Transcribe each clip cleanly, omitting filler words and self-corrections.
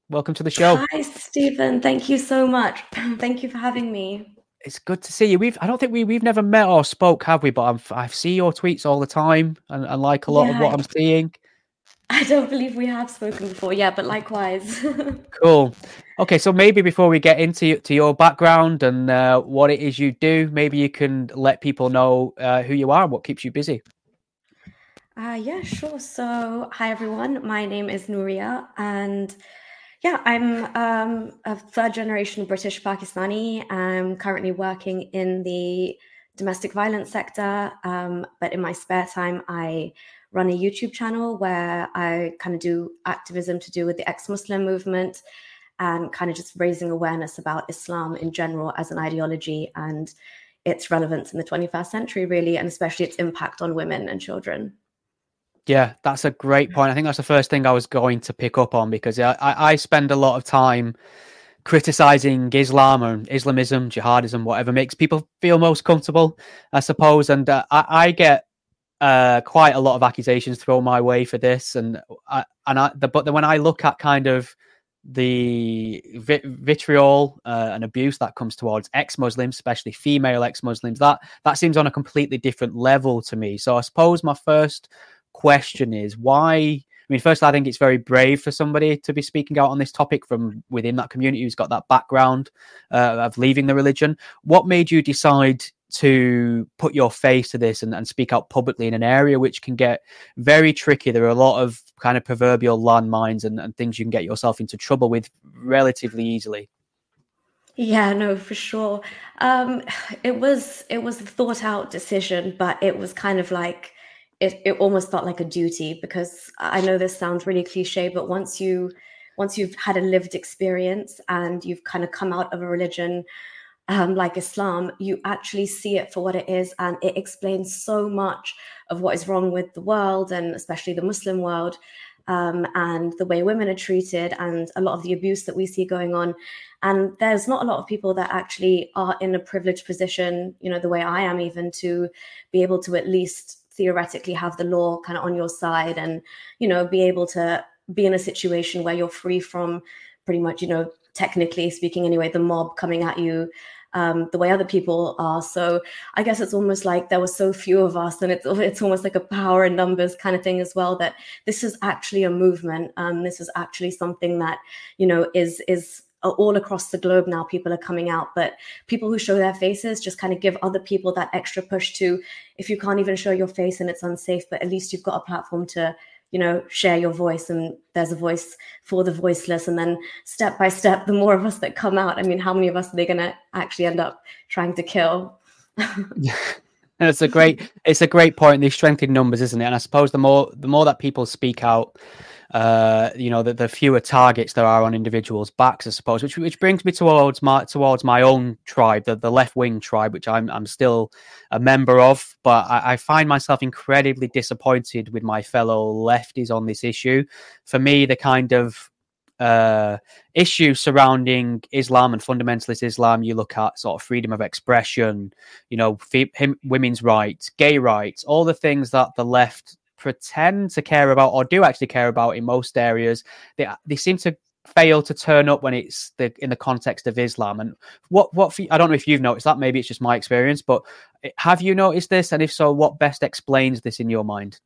Welcome to the show. Hi, Stephen. Thank you so much. Thank you for having me. It's good to see you. I don't think we've never met or spoke, have we? But I see your tweets all the time and like a lot of Yeah, what I'm seeing. I don't believe we have spoken before. Yeah, but likewise. Cool. Okay, so maybe before we get into your background and what it is you do, maybe you can let people know who you are and what keeps you busy. Yeah, sure. So, hi everyone. My name is Nuria, and yeah, I'm a third generation British Pakistani. I'm currently working in the domestic violence sector, but in my spare time, I run a YouTube channel where I kind of do activism to do with the ex-Muslim movement and kind of just raising awareness about Islam in general as an ideology and its relevance in the 21st century, really, and especially its impact on women and children. Yeah, that's a great point. I think that's the first thing I was going to pick up on because I spend a lot of time criticizing Islam and Islamism, jihadism, whatever makes people feel most comfortable, I suppose. And I get quite a lot of accusations thrown my way for this, but then when I look at kind of the vitriol and abuse that comes towards ex-Muslims, especially female ex-Muslims, that seems on a completely different level to me. So I suppose my first question is why. I mean, first, I think it's very brave for somebody to be speaking out on this topic from within that community who's got that background of leaving the religion. What made you decide to put your face to this and speak out publicly in an area which can get very tricky? There are a lot of kind of proverbial landmines and things you can get yourself into trouble with relatively easily. Yeah, no, for sure. Um, it was a thought out decision, but it was kind of like it almost felt like a duty because I know this sounds really cliche, but once you've had a lived experience and you've kind of come out of a religion like Islam, you actually see it for what it is, and it explains so much of what is wrong with the world and especially the Muslim world. And the way women are treated, and a lot of the abuse that we see going on. And there's not a lot of people that actually are in a privileged position, the way I am, even to be able to at least theoretically have the law kind of on your side and, be able to be in a situation where you're free from pretty much, technically speaking anyway, the mob coming at you the way other people are. So I guess it's almost like there were so few of us, and it's almost like a power in numbers kind of thing as well. That this is actually a movement. This is actually something that is all across the globe now. People are coming out, but people who show their faces just kind of give other people that extra push to. If you can't even show your face and it's unsafe, but at least you've got a platform to share your voice, and there's a voice for the voiceless. And then step by step, the more of us that come out, I mean, how many of us are they going to actually end up trying to kill? And it's a great point. These strength in numbers, isn't it? And I suppose the more that people speak out, the fewer targets there are on individuals' backs, I suppose. Which brings me towards my own tribe, the left wing tribe, which I'm still a member of. But I find myself incredibly disappointed with my fellow lefties on this issue. For me, the kind of issues surrounding Islam and fundamentalist Islam, you look at sort of freedom of expression, women's rights, gay rights, all the things that the left pretend to care about or do actually care about in most areas. They seem to fail to turn up when it's in the context of Islam. And what I don't know if you've noticed that, maybe it's just my experience, but have you noticed this? And if so, what best explains this in your mind?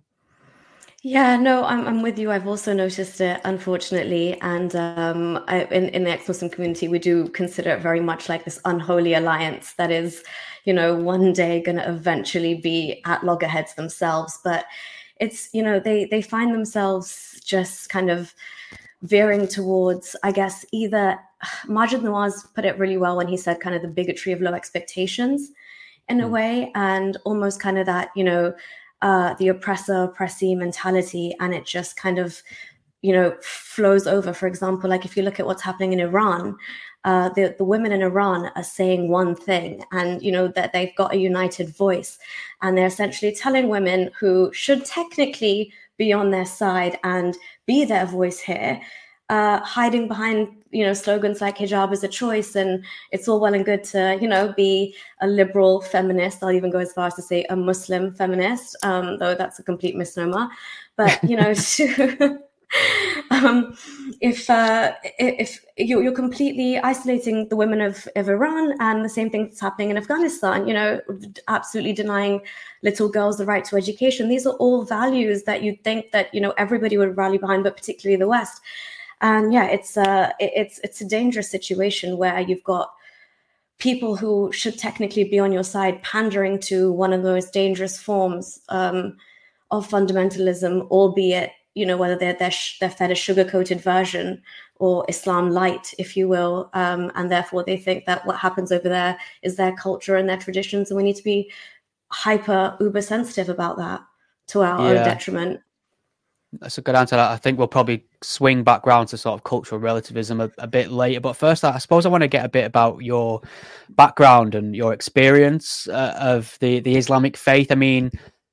Yeah, no, I'm with you. I've also noticed it, unfortunately. And in the ex-Muslim community, we do consider it very much like this unholy alliance that is, one day going to eventually be at loggerheads themselves. But it's, they find themselves just kind of veering towards, I guess, either Majid Nawaz put it really well when he said kind of the bigotry of low expectations in a way, and almost kind of that, the oppressor oppressee mentality, and it just kind of flows over. For example, like if you look at what's happening in Iran, the women in Iran are saying one thing, and that they've got a united voice, and they're essentially telling women who should technically be on their side and be their voice here, hiding behind slogans like hijab is a choice, and it's all well and good to be a liberal feminist. I'll even go as far as to say a Muslim feminist, though that's a complete misnomer. But If you're completely isolating the women of Iran, and the same thing that's happening in Afghanistan, absolutely denying little girls the right to education. These are all values that you'd think that, everybody would rally behind, but particularly the West. And yeah, it's a dangerous situation where you've got people who should technically be on your side pandering to one of the most dangerous forms of fundamentalism, albeit, whether they're fed a sugar-coated version or Islam light, if you will, and therefore they think that what happens over there is their culture and their traditions, and we need to be hyper uber sensitive about that to our own detriment. That's a good answer. I think we'll probably swing back round to sort of cultural relativism a bit later. But first, I suppose I want to get a bit about your background and your experience of the Islamic faith. I mean,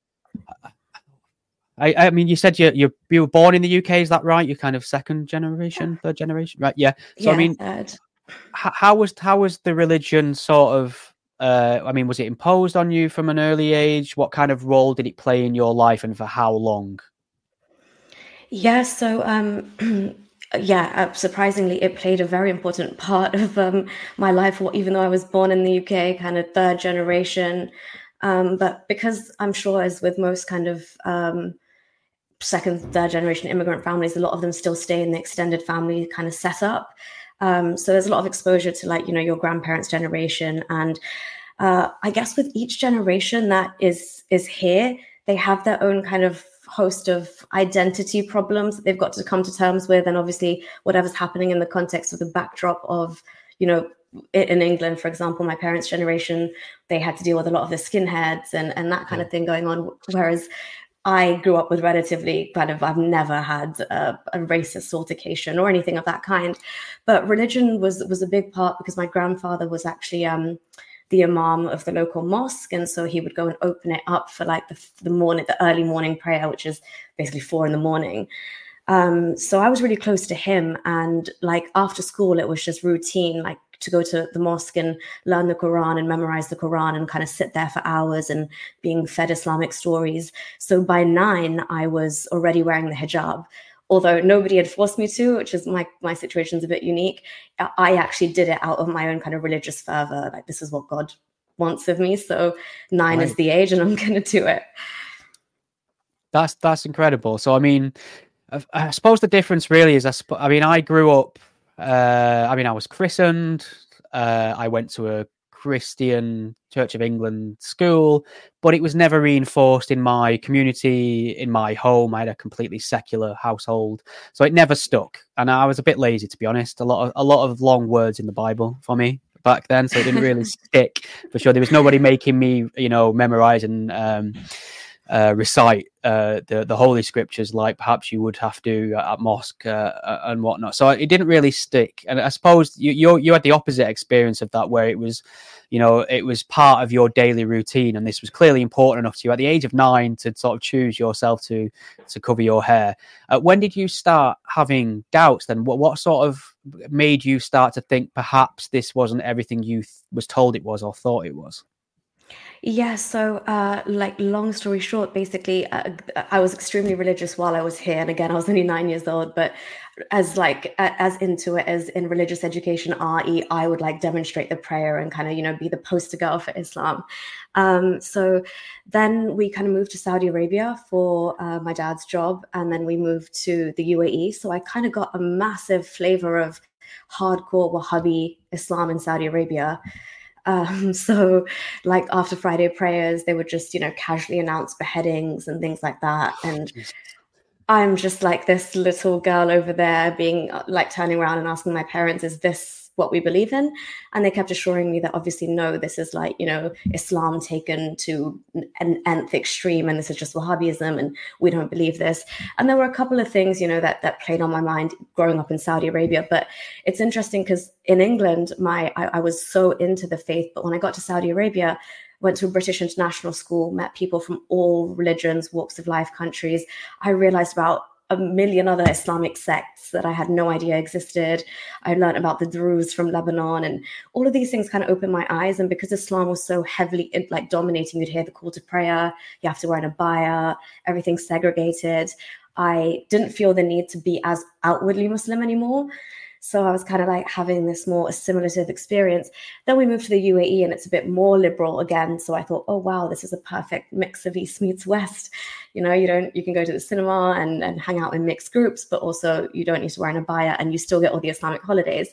you said you were born in the UK. Is that right? You're kind of third generation, right? Yeah. So yeah, I mean, how was the religion sort of? Was it imposed on you from an early age? What kind of role did it play in your life, and for how long? Yeah, so surprisingly, it played a very important part of my life, even though I was born in the UK, kind of third generation. But because I'm sure, as with most kind of second, third generation immigrant families, a lot of them still stay in the extended family kind of setup. So there's a lot of exposure to your grandparents' generation. And I guess with each generation that is here, they have their own kind of host of identity problems that they've got to come to terms with. And obviously whatever's happening in the context of the backdrop of, in England, for example, my parents' generation, they had to deal with a lot of the skinheads and that kind of thing going on. Whereas I grew up with relatively I've never had a racist altercation or anything of that kind. But religion was a big part because my grandfather was actually the imam of the local mosque, and so he would go and open it up for the early morning prayer, which is basically 4 a.m. So I was really close to him, and after school it was just routine, to go to the mosque and learn the Quran and memorize the Quran and kind of sit there for hours and being fed Islamic stories. So by 9 I was already wearing the hijab. Although nobody had forced me to, which is my situation's a bit unique. I actually did it out of my own kind of religious fervor. This is what God wants of me. So 9 is the age, and I'm going to do it. That's incredible. So, I mean, I suppose the difference really is, I grew up, I was christened. I went to a Christian Church of England school, but it was never reinforced in my community, in my home. I had a completely secular household, so it never stuck. And I was a bit lazy, to be honest. A lot of long words in the Bible for me back then, so it didn't really stick for sure. There was nobody making me, memorize and recite the holy scriptures like perhaps you would have to at mosque and whatnot. So it didn't really stick. And I suppose you had the opposite experience of that, where it was, it was part of your daily routine, and this was clearly important enough to you at the age of 9 to sort of choose yourself to cover your hair. When did you start having doubts then? What sort of made you start to think perhaps this wasn't everything you was told it was or thought it was? Yeah, so long story short, basically, I was extremely religious while I was here, and again, I was only 9 years old. But as into it as in religious education, RE, I would demonstrate the prayer and kind of be the poster girl for Islam. So then we kind of moved to Saudi Arabia for my dad's job, and then we moved to the UAE. So I kind of got a massive flavor of hardcore Wahhabi Islam in Saudi Arabia. So after Friday prayers, they would just, casually announce beheadings and things like that. And I'm just this little girl over there being turning around and asking my parents, is this what we believe in? And they kept assuring me that obviously, no, this is Islam taken to an nth extreme, and this is just Wahhabism, and we don't believe this. And there were a couple of things, that played on my mind growing up in Saudi Arabia. But it's interesting because in England, I was so into the faith, but when I got to Saudi Arabia, went to a British international school, met people from all religions, walks of life, countries, I realized about a million other Islamic sects that I had no idea existed. I learned about the Druze from Lebanon, and all of these things kind of opened my eyes. And because Islam was so heavily dominating, you'd hear the call to prayer, you have to wear an abaya, everything's segregated. I didn't feel the need to be as outwardly Muslim anymore. So I was kind of like having this more assimilative experience. Then we moved to the UAE and it's a bit more liberal again. So I thought, oh, wow, this is a perfect mix of East meets West. You know, you can go to the cinema and hang out in mixed groups, but also you don't need to wear an abaya and you still get all the Islamic holidays.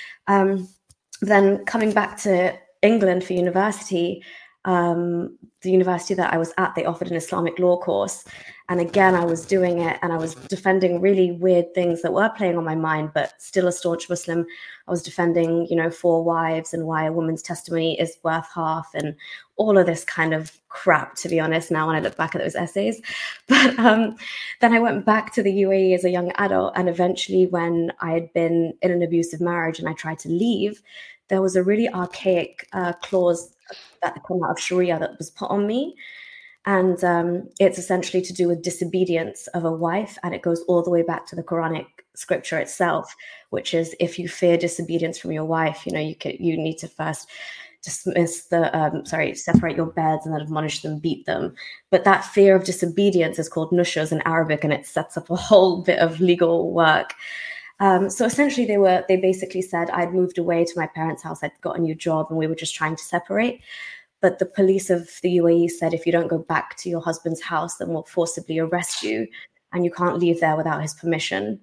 Then coming back to England for university, the university that I was at, they offered an Islamic law course. And again, I was doing it and I was defending really weird things that were playing on my mind, but still a staunch Muslim. I was defending, 4 wives and why a woman's testimony is worth half and all of this kind of crap, to be honest, now when I look back at those essays. But then I went back to the UAE as a young adult. And eventually when I had been in an abusive marriage and I tried to leave, there was a really archaic clause that came out of Sharia that was put on me. And it's essentially to do with disobedience of a wife. And it goes all the way back to the Quranic scripture itself, which is if you fear disobedience from your wife, you need to first separate your beds and then admonish them, beat them. But that fear of disobedience is called nushuz in Arabic, and it sets up a whole bit of legal work. So essentially they basically said I'd moved away to my parents' house, I'd got a new job, and we were just trying to separate. But the police of the UAE said, if you don't go back to your husband's house, then we'll forcibly arrest you and you can't leave there without his permission.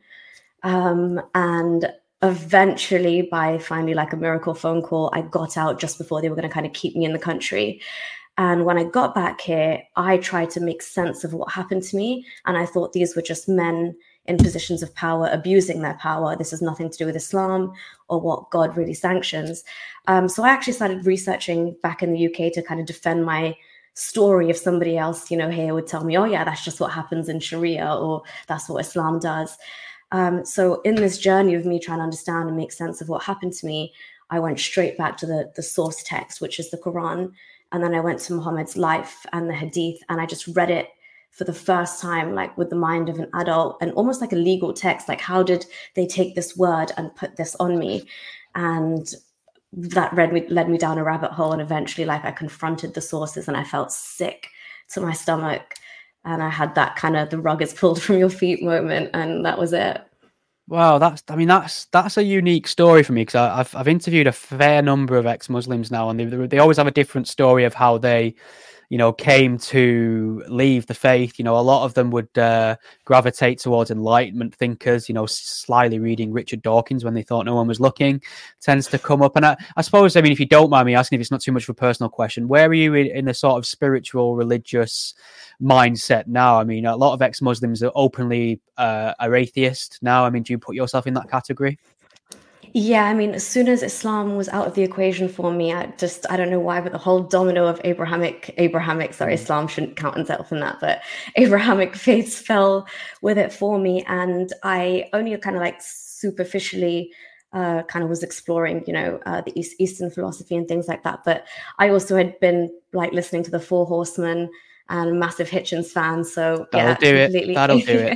And eventually, by finally like a miracle phone call, I got out just before they were going to kind of keep me in the country. And when I got back here, I tried to make sense of what happened to me. And I thought these were just men in positions of power, abusing their power. This has nothing to do with Islam or what God really sanctions. So I actually started researching back in the UK to kind of defend my story if somebody else, here would tell me, oh yeah, that's just what happens in Sharia, or that's what Islam does. So in this journey of me trying to understand and make sense of what happened to me, I went straight back to the source text, which is the Quran. And then I went to Muhammad's life and the Hadith, and I just read it for the first time, like with the mind of an adult and almost like a legal text. Like, how did they take this word and put this on me? And that led me down a rabbit hole. And eventually, like, I confronted the sources and I felt sick to my stomach. And I had that kind of the rug is pulled from your feet moment. And that was it. Wow, that's a unique story for me, because I've interviewed a fair number of ex-Muslims now, and they always have a different story of how they, came to leave the faith. A lot of them would gravitate towards Enlightenment thinkers, slyly reading Richard Dawkins when they thought no one was looking, tends to come up. And I suppose, if you don't mind me asking, if it's not too much of a personal question, where are you in the sort of spiritual, religious mindset now? A lot of ex-Muslims are openly are atheist now. Do you put yourself in that category? Yeah, as soon as Islam was out of the equation for me, I don't know why, but the whole domino of Islam shouldn't count itself in that, but Abrahamic faiths fell with it for me. And I only kind of like superficially kind of was exploring, the Eastern philosophy and things like that. But I also had been like listening to the Four Horsemen and a massive Hitchens fan. So That'll do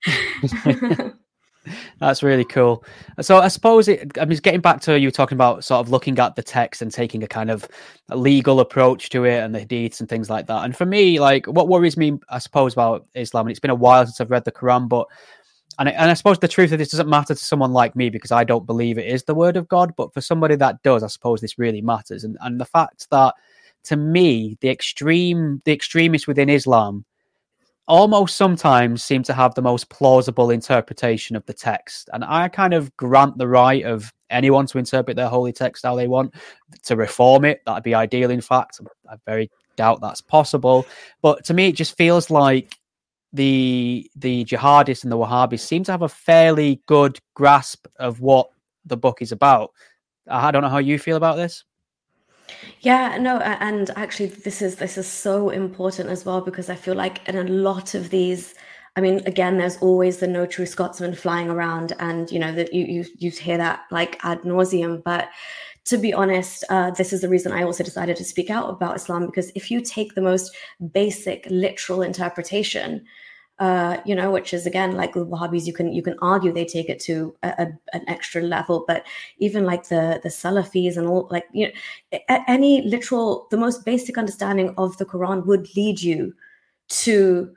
it. That's really cool. So I suppose getting back to you talking about sort of looking at the text and taking a kind of a legal approach to it and the hadiths and things like that. And for me, like, what worries me, I suppose, about Islam, and it's been a while since I've read the Quran, but I suppose the truth of this doesn't matter to someone like me because I don't believe it is the word of God. But for somebody that does, I suppose this really matters. And the fact that, to me, the extremists within Islam almost sometimes seem to have the most plausible interpretation of the text. And I kind of grant the right of anyone to interpret their holy text how they want. To reform it, that'd be ideal, in fact. I very doubt that's possible. But to me, it just feels like the jihadists and the Wahhabis seem to have a fairly good grasp of what the book is about. I don't know how you feel about this. Yeah, no, and actually this is so important as well, because I feel like in a lot of these, again, there's always the no true Scotsman flying around, and that you hear that like ad nauseum. But to be honest, this is the reason I also decided to speak out about Islam, because if you take the most basic literal interpretation, which is, again, like with Wahhabis, you can argue they take it to an extra level, but even like the Salafis and all, like, any literal, the most basic understanding of the Quran would lead you to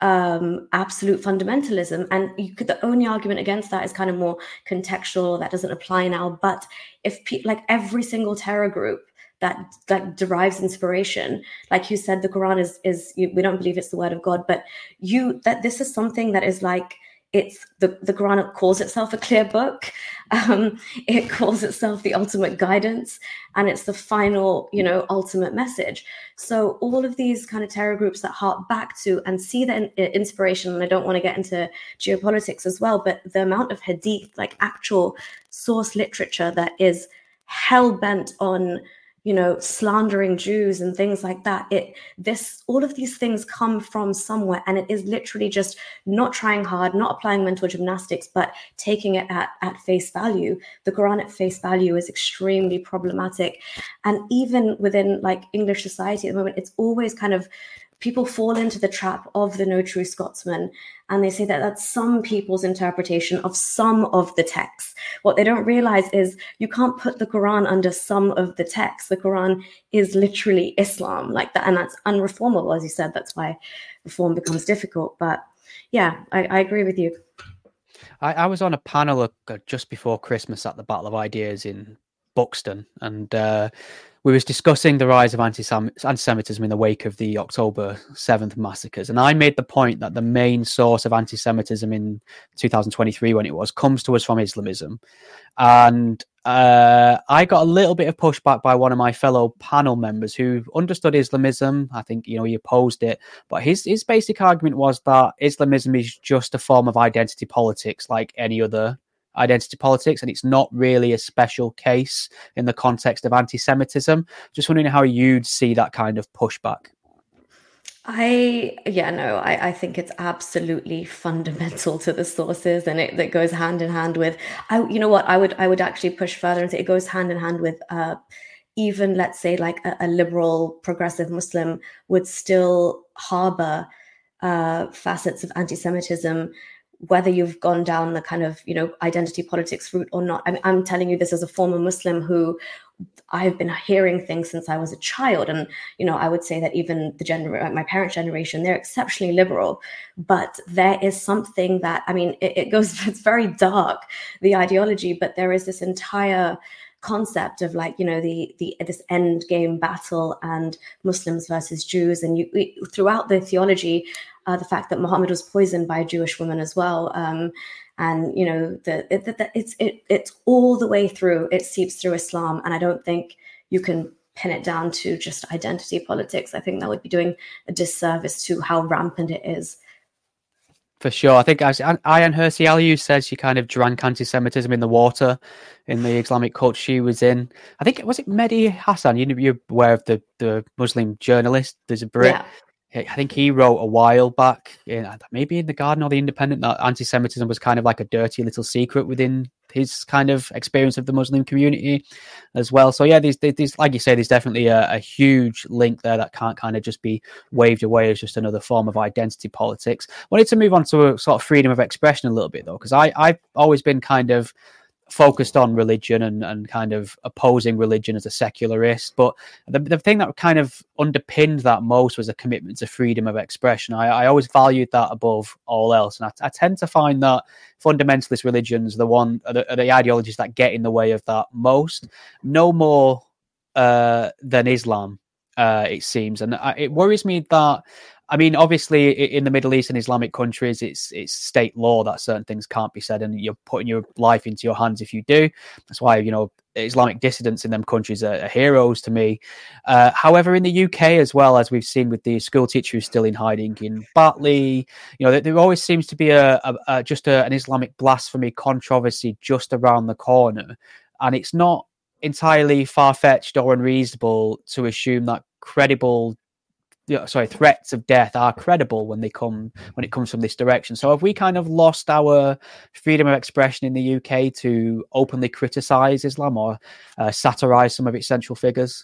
absolute fundamentalism. And the only argument against that is kind of more contextual, that doesn't apply now. But if like every single terror group that derives inspiration, like you said, the Quran is we don't believe it's the word of God, but that this is something that is like, it's the Quran calls itself a clear book. It calls itself the ultimate guidance, and it's the final, ultimate message. So all of these kind of terror groups that hark back to and see the inspiration, and I don't want to get into geopolitics as well, but the amount of hadith, like actual source literature that is hell bent on slandering Jews and things like that. All of these things come from somewhere, and it is literally just not trying hard, not applying mental gymnastics, but taking it at face value. The Quran at face value is extremely problematic. And even within like English society at the moment, it's always kind of, people fall into the trap of the No True Scotsman, and they say that that's some people's interpretation of some of the texts. What they don't realize is you can't put the Quran under some of the texts. The Quran is literally Islam, like that, and that's unreformable, as you said. That's why reform becomes difficult. But yeah, I agree with you. I was on a panel just before Christmas at the Battle of Ideas in Buxton, and we was discussing the rise of anti-Semitism in the wake of the October 7th massacres. And I made the point that the main source of anti-Semitism in 2023, when it was, comes to us from Islamism. And I got a little bit of pushback by one of my fellow panel members who understood Islamism. I think, he opposed it. But his basic argument was that Islamism is just a form of identity politics like any other identity politics, and it's not really a special case in the context of anti-Semitism. Just wondering how you'd see that kind of pushback. I think it's absolutely fundamental to the sources, and that goes hand in hand with, I would actually push further and say it goes hand in hand with even, let's say, like a liberal progressive Muslim would still harbor facets of anti-Semitism, whether you've gone down the kind of, identity politics route or not. I'm telling you this as a former Muslim who I've been hearing things since I was a child. And, I would say that even my parents' generation, they're exceptionally liberal, but there is something that, it's very dark, the ideology, but there is this entire concept of like, this end game battle and Muslims versus Jews. And throughout the theology, the fact that Muhammad was poisoned by a Jewish woman as well. And, it's all the way through, it seeps through Islam. And I don't think you can pin it down to just identity politics. I think that would be doing a disservice to how rampant it is. For sure. I think Ayaan Hirsi Ali says she kind of drank anti-Semitism in the water in the Islamic cult she was in. I think, was it Mehdi Hassan? You're aware of the Muslim journalist? There's a Brit. Yeah. I think he wrote a while back, maybe in The Guardian or The Independent, that anti-Semitism was kind of like a dirty little secret within his kind of experience of the Muslim community as well. So yeah, these like you say, there's definitely a huge link there that can't kind of just be waved away as just another form of identity politics. I wanted to move on to a sort of freedom of expression a little bit though, because I've always been kind of focused on religion and kind of opposing religion as a secularist. But the thing that kind of underpinned that most was a commitment to freedom of expression. I always valued that above all else. And I tend to find that fundamentalist religions are the ideologies that get in the way of that most, no more than Islam, it seems. And it worries me that, obviously in the Middle East and Islamic countries, it's state law that certain things can't be said, and you're putting your life into your hands if you do. That's why, Islamic dissidents in them countries are heroes to me. However, in the UK as well, as we've seen with the school teacher who's still in hiding in Batley, there always seems to be an Islamic blasphemy controversy just around the corner. And it's not entirely far-fetched or unreasonable to assume that threats of death are credible when it comes from this direction. So have we kind of lost our freedom of expression in the UK to openly criticize Islam or satirize some of its central figures?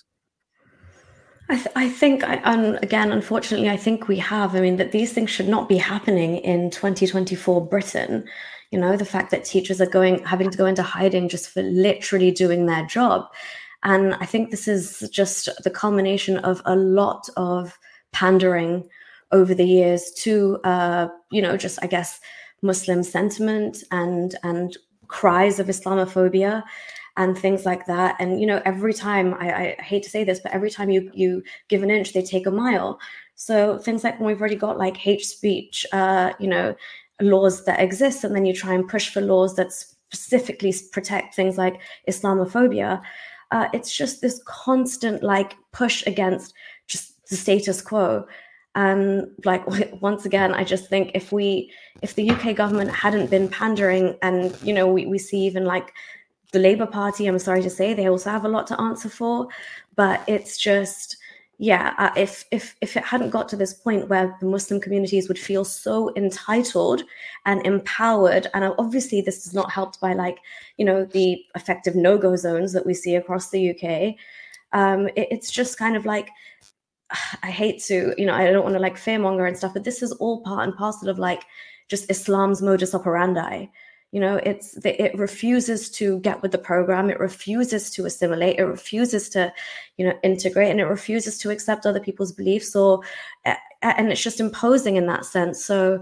I think, again, unfortunately, I think we have. That these things should not be happening in 2024 Britain. The fact that teachers are having to go into hiding just for literally doing their job. And I think this is just the culmination of a lot of pandering over the years to, just, I guess, Muslim sentiment and cries of Islamophobia and things like that. And, every time, I hate to say this, but every time you give an inch, they take a mile. So things like when we've already got like hate speech, laws that exist, and then you try and push for laws that specifically protect things like Islamophobia, it's just this constant like push against just the status quo. And like, once again, I just think if the UK government hadn't been pandering, and we see even like the Labour Party, I'm sorry to say, they also have a lot to answer for, but it's just, if it hadn't got to this point where the Muslim communities would feel so entitled and empowered, and obviously this is not helped by like, the effective no-go zones that we see across the UK. It's just kind of like, I hate to, I don't want to like fearmonger and stuff, but this is all part and parcel of like just Islam's modus operandi. It refuses to get with the program. It refuses to assimilate. It refuses to, integrate, and it refuses to accept other people's beliefs, and it's just imposing in that sense. So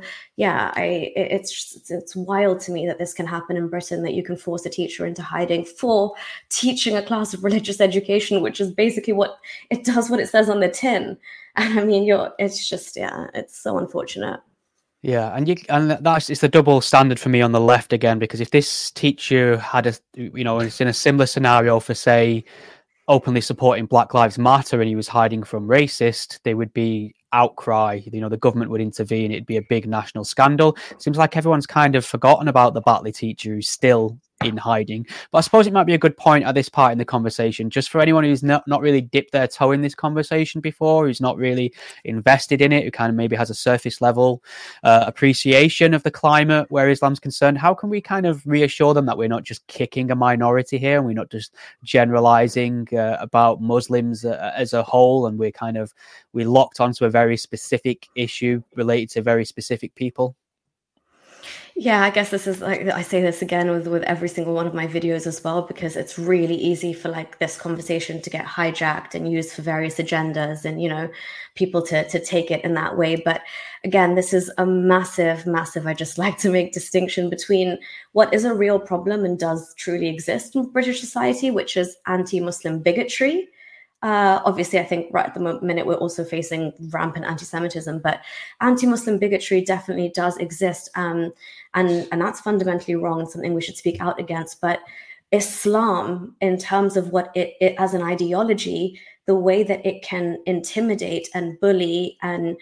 it's wild to me that this can happen in Britain, that you can force a teacher into hiding for teaching a class of religious education, which is basically what it does, what it says on the tin. And I mean, it's just, it's so unfortunate. Yeah, and it's the double standard for me on the left again, because if this teacher had it's in a similar scenario for, say, openly supporting Black Lives Matter, and he was hiding from racist, there would be outcry. The government would intervene. It'd be a big national scandal. Seems like everyone's kind of forgotten about the Batley teacher who's still in hiding. But I suppose it might be a good point at this part in the conversation, just for anyone who's not really dipped their toe in this conversation before, who's not really invested in it, who kind of maybe has a surface level appreciation of the climate where Islam's concerned. How can we kind of reassure them that we're not just kicking a minority here, and we're not just generalizing about Muslims as a whole, and we're locked onto a very specific issue related to very specific people? Yeah, I guess this is like, I say this again with every single one of my videos as well, because it's really easy for like this conversation to get hijacked and used for various agendas, and people to take it in that way. But again, this is a massive, I just like to make distinction between what is a real problem and does truly exist in British society, which is anti-Muslim bigotry. Obviously, I think right at the minute we're also facing rampant anti-Semitism, but anti-Muslim bigotry definitely does exist, and that's fundamentally wrong and something we should speak out against. But Islam, in terms of what it as an ideology, the way that it can intimidate and bully and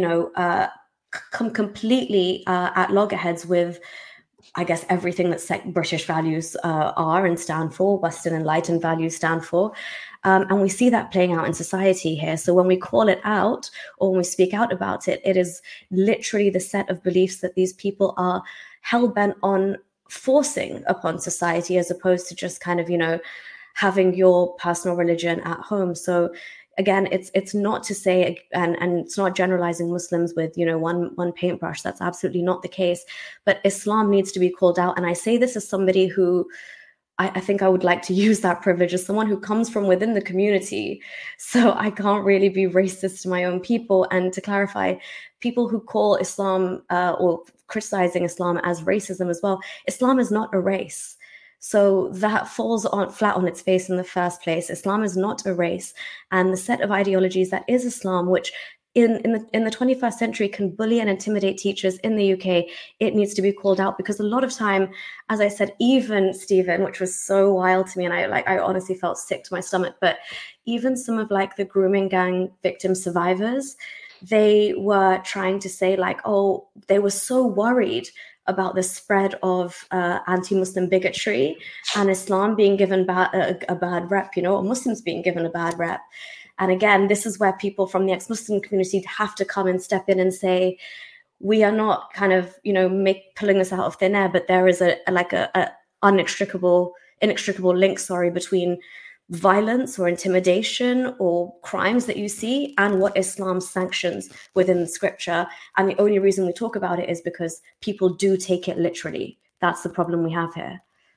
come completely at loggerheads with, I guess, everything that British values are and stand for, Western enlightened values stand for. And we see that playing out in society here. So when we call it out, or when we speak out about it, it is literally the set of beliefs that these people are hell-bent on forcing upon society, as opposed to just kind of, having your personal religion at home. So again, it's not to say, and it's not generalizing Muslims with, one paintbrush. That's absolutely not the case. But Islam needs to be called out. And I say this as somebody who, I think I would like to use that privilege as someone who comes from within the community. So I can't really be racist to my own people. And to clarify, people who call Islam or criticizing Islam as racism as well, Islam is not a race. So that falls flat on its face in the first place. Islam is not a race. And the set of ideologies that is Islam, which in the 21st century can bully and intimidate teachers in the UK, it needs to be called out, because a lot of time, as I said, even Stephen, which was so wild to me, and I honestly felt sick to my stomach, but even some of like the grooming gang victim survivors, they were trying to say like, oh, they were so worried about the spread of anti-Muslim bigotry and Islam being given a bad rep, or Muslims being given a bad rep. And again, this is where people from the ex-Muslim community have to come and step in and say, we are not kind of, pulling this out of thin air, but there is a inextricable link, between violence or intimidation or crimes that you see and what Islam sanctions within the scripture. And the only reason we talk about it is because people do take it literally. That's the problem we have here.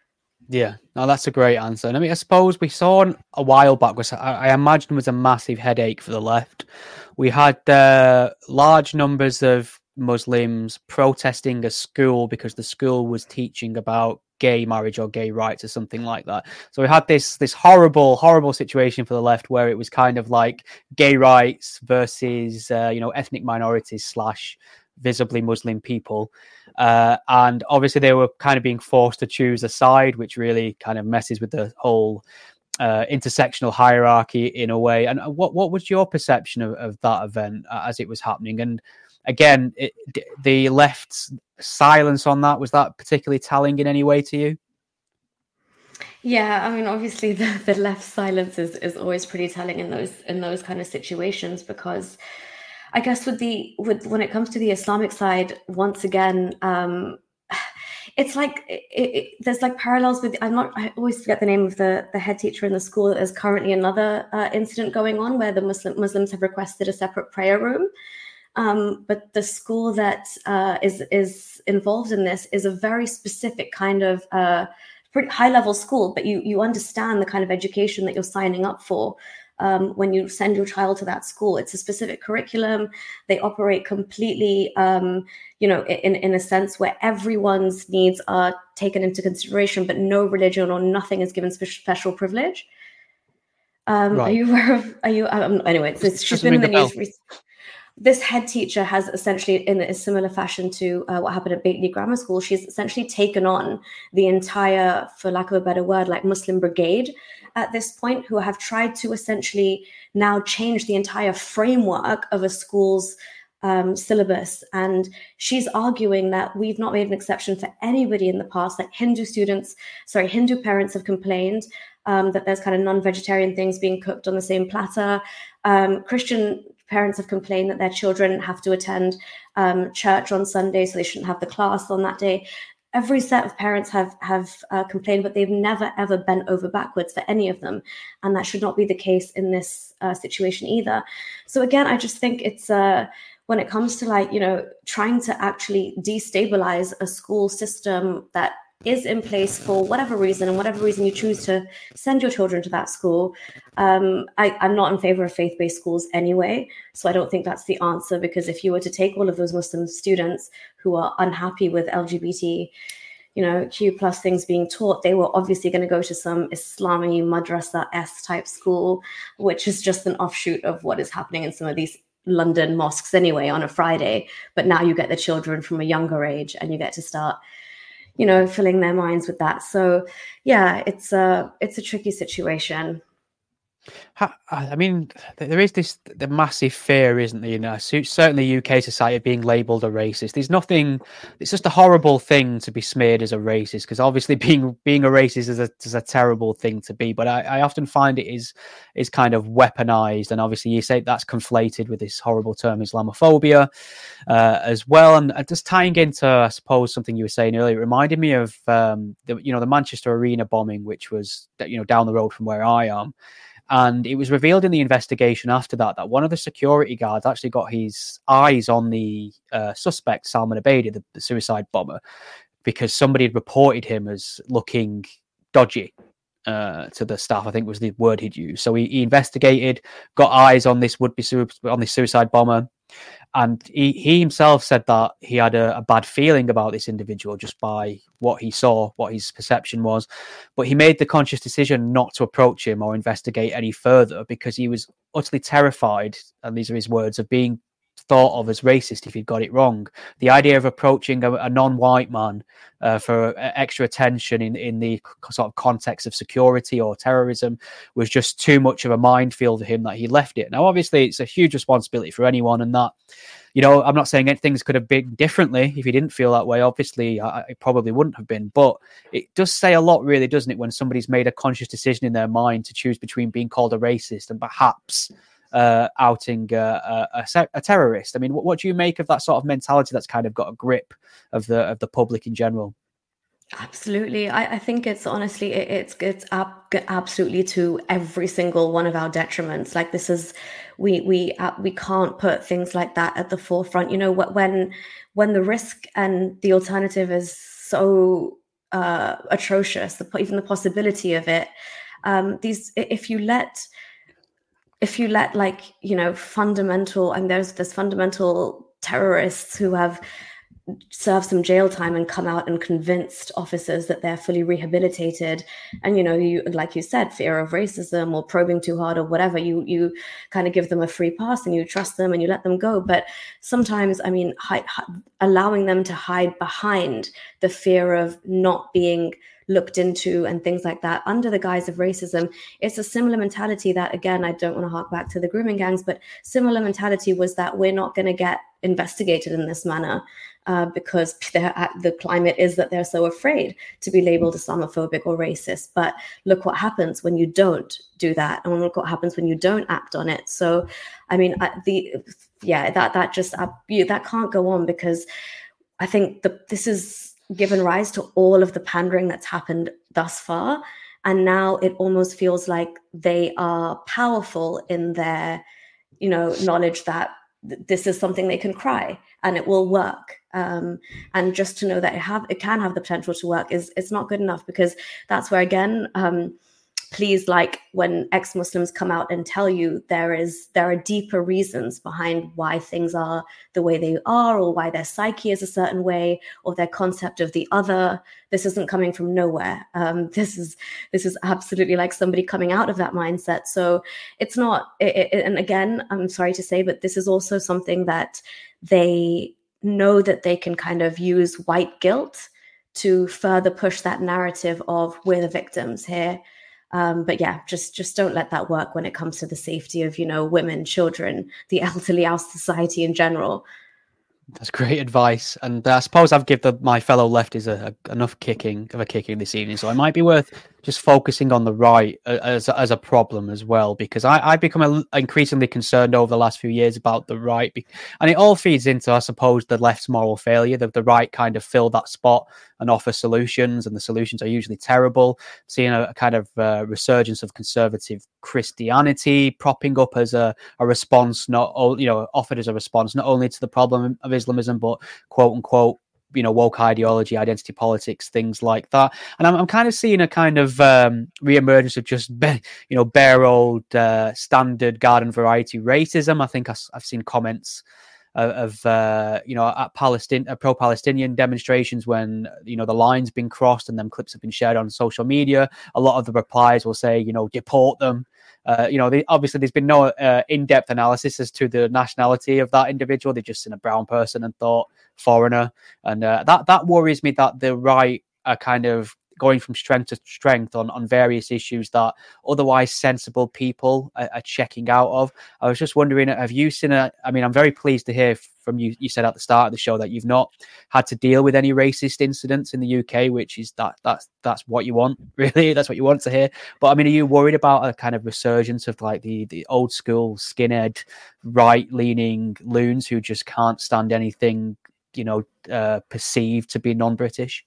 Yeah, no, that's a great answer. And I mean, I suppose we saw a while back, which I imagine was a massive headache for the left. We had large numbers of Muslims protesting a school because the school was teaching about gay marriage or gay rights or something like that. So we had this horrible situation for the left where it was kind of like gay rights versus ethnic minorities slash visibly Muslim people. And obviously they were kind of being forced to choose a side, which really kind of messes with the whole intersectional hierarchy in a way. And what was your perception of that event as it was happening? And again, the left's silence on that, was that particularly telling in any way to you? Yeah, I mean, obviously the left silence is always pretty telling in those kind of situations, because I guess with when it comes to the Islamic side, once again, it's like there's like parallels with I always forget the name of the head teacher in the school. There's currently another incident going on where the Muslims have requested a separate prayer room. But the school that is involved in this is a very specific kind of pretty high level school, but you understand the kind of education that you're signing up for. When you send your child to that school, it's a specific curriculum. They operate completely, in a sense where everyone's needs are taken into consideration, but no religion or nothing is given special privilege. Right. Are you aware of? Are you? Anyway, she's been in the news recently. This head teacher has essentially, in a similar fashion to what happened at Batley Grammar School, she's essentially taken on the entire, for lack of a better word, like Muslim brigade at this point, who have tried to essentially now change the entire framework of a school's syllabus. And she's arguing that we've not made an exception for anybody in the past. Like Hindu parents have complained that there's kind of non-vegetarian things being cooked on the same platter. Christian parents have complained that their children have to attend church on Sunday, so they shouldn't have the class on that day. Every set of parents have complained, but they've never, ever bent over backwards for any of them. And that should not be the case in this situation either. So again, I just think it's when it comes to trying to actually destabilize a school system that is in place for whatever reason, and whatever reason you choose to send your children to that school. I'm not in favor of faith-based schools anyway, so I don't think that's the answer, because if you were to take all of those Muslim students who are unhappy with LGBT, Q plus things being taught, they were obviously going to go to some Islami madrasa-esque type school, which is just an offshoot of what is happening in some of these London mosques anyway on a Friday. But now you get the children from a younger age and you get to start filling their minds with that. So yeah, it's a tricky situation. I mean, there is the massive fear, isn't there? Certainly UK society being labelled a racist. There's nothing. It's just a horrible thing to be smeared as a racist, because obviously being a racist is a terrible thing to be. But I often find it is kind of weaponized, and obviously you say that's conflated with this horrible term Islamophobia as well. And just tying into, I suppose, something you were saying earlier, it reminded me of the Manchester Arena bombing, which was down the road from where I am. And it was revealed in the investigation after that one of the security guards actually got his eyes on the suspect, Salman Abedi, the suicide bomber, because somebody had reported him as looking dodgy to the staff, I think was the word he'd used. So he investigated, got eyes on this on this suicide bomber. And he himself said that he had a bad feeling about this individual just by what he saw, what his perception was. But he made the conscious decision not to approach him or investigate any further because he was utterly terrified, and these are his words, of being thought of as racist if he got it wrong. The idea of approaching a non-white man for extra attention in the sort of context of security or terrorism was just too much of a minefield for him that he left it. Now, obviously, it's a huge responsibility for anyone, and that, I'm not saying things could have been differently if he didn't feel that way. Obviously, it probably wouldn't have been, but it does say a lot, really, doesn't it, when somebody's made a conscious decision in their mind to choose between being called a racist and perhaps outing a terrorist. I mean, what do you make of that sort of mentality that's kind of got a grip of the public in general? Absolutely. I think it's honestly, it's absolutely to every single one of our detriments. Like, this is, we can't put things like that at the forefront. When the risk and the alternative is so atrocious, even the possibility of it. If you let like, fundamental, and there's fundamental terrorists who have served some jail time and come out and convinced officers that they're fully rehabilitated, and you, like you said, fear of racism or probing too hard or whatever, you kind of give them a free pass and you trust them and you let them go. But sometimes, I mean, allowing them to hide behind the fear of not being looked into and things like that under the guise of racism, it's a similar mentality that, again, I don't want to hark back to the grooming gangs, but similar mentality was that we're not going to get investigated in this manner because the climate is that they're so afraid to be labeled Islamophobic or racist. But look what happens when you don't do that, and look what happens when you don't act on it. So, I mean, that can't go on, because I think this is given rise to all of the pandering that's happened thus far. And now it almost feels like they are powerful in their, knowledge that this is something they can cry and it will work. And just to know that it can have the potential to work it's not good enough, because that's where, again, please, like, when ex-Muslims come out and tell you there are deeper reasons behind why things are the way they are, or why their psyche is a certain way, or their concept of the other. This isn't coming from nowhere. This is absolutely like somebody coming out of that mindset. So it's not. And again, I'm sorry to say, but this is also something that they know that they can kind of use white guilt to further push that narrative of we're the victims here. But yeah, just don't let that work when it comes to the safety of, women, children, the elderly, our society in general. That's great advice, and I suppose I've given my fellow lefties enough kicking this evening, so it might be worth just focusing on the right as a problem as well, because I've become increasingly concerned over the last few years about the right, and it all feeds into, I suppose, the left's moral failure. The right kind of fill that spot and offer solutions, and the solutions are usually terrible. Seeing a kind of resurgence of conservative Christianity propping up as a response, offered as a response not only to the problem of Islamism, but quote unquote, woke ideology, identity politics, things like that. And I'm kind of seeing a kind of re-emergence of just bare old standard garden variety racism. I think I've seen comments of at pro-Palestinian demonstrations when the line's been crossed, and them clips have been shared on social media. A lot of the replies will say, deport them. Obviously there's been no in-depth analysis as to the nationality of that individual. They've just seen a brown person and thought foreigner, and that worries me, that the right are kind of going from strength to strength on various issues that otherwise sensible people are checking out of. I was just wondering, have you seen I'm very pleased to hear from you. You said at the start of the show that you've not had to deal with any racist incidents in the UK, which is that's what you want, really. That's what you want to hear. But are you worried about a kind of resurgence of like the old school skinhead right-leaning loons who just can't stand anything perceived to be non-British?